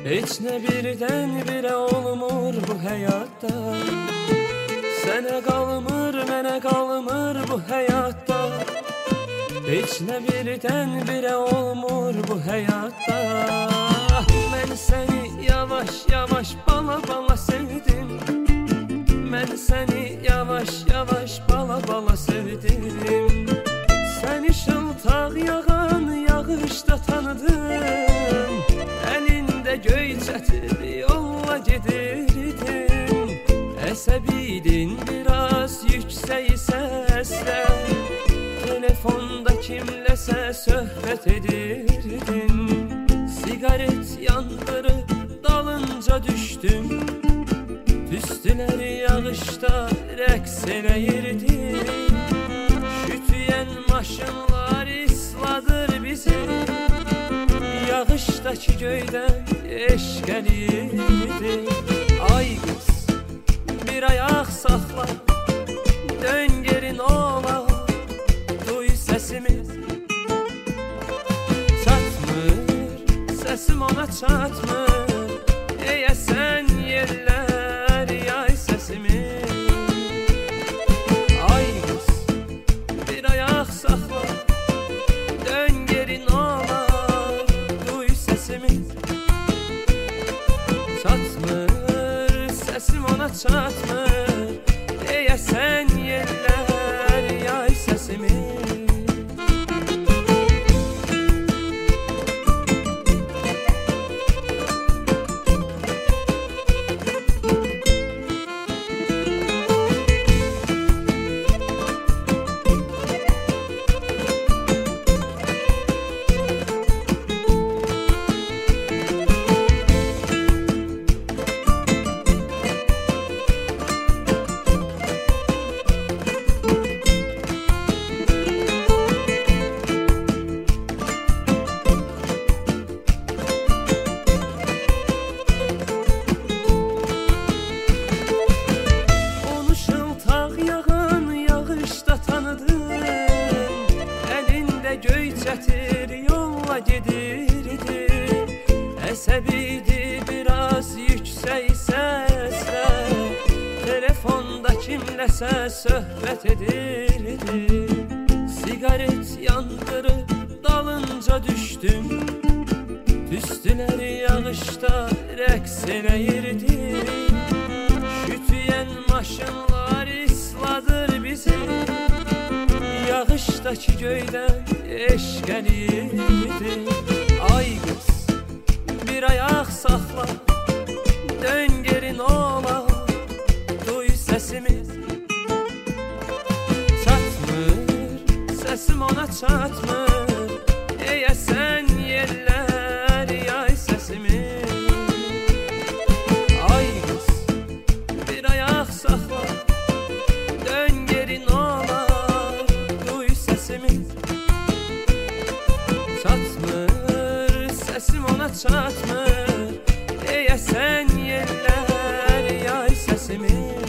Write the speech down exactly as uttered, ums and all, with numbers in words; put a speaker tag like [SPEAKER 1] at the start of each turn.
[SPEAKER 1] Heç nə birdən birə olmur bu həyatda. Sənə qalmır, mənə qalmır bu həyatda. Heç nə birdən birə olmur bu həyatda. Mən səni yavaş yavaş bala bala sevdim. Mən səni yavaş yavaş bala bala sevdim. Səni şıltaq yağan yağışda tanıdım. Əlində göy çətir yolla gedirdin. Əsəbiydin biraz yüksək səslə. Telefonda kimləsə söhbət edirdin. Sigaret yandırıb dalınca düşdüm. Tüstüləri yağışda rəqs eləyirdi. Şütüyən maşınlar isladır bizi. Yağışdakı göydən eşq eləyirdi. Ay qız, bir ayaq saxla, dön gerin ola. Duy səsimi, çatmır, səsim ona çatmır. Eyəsən yerlər yay səsimi. Ay qız, bir ayaq saxla, dön gerin ola. Duy səsimi, çatmır, səsim ona çatmır. Eyəsən yerlər yay səsimi. Göy çətir yolla gedirdi. Əsəbiydi biraz yüksək səslə. Telefonda kimləsə söhbət edirdi. Sigaret yandırıb dalınca düşdüm. Tüstüləri yağışda rəqs eləyirdi. Şütüyən maşınlar isladır bizi. Yağışdakı göydən eşq eləyirdi. Ay qız, bir ayaq saxla, dön gerin ola. Duy səsimi, çatmır, səsim ona çatmır. Eyəsən yerlər yay səsimi. Ay qız, bir ayaq saxla, dön gerin ola. Çatmır, səsim ona çatmır. Eyəsən yerlər yay səsimi.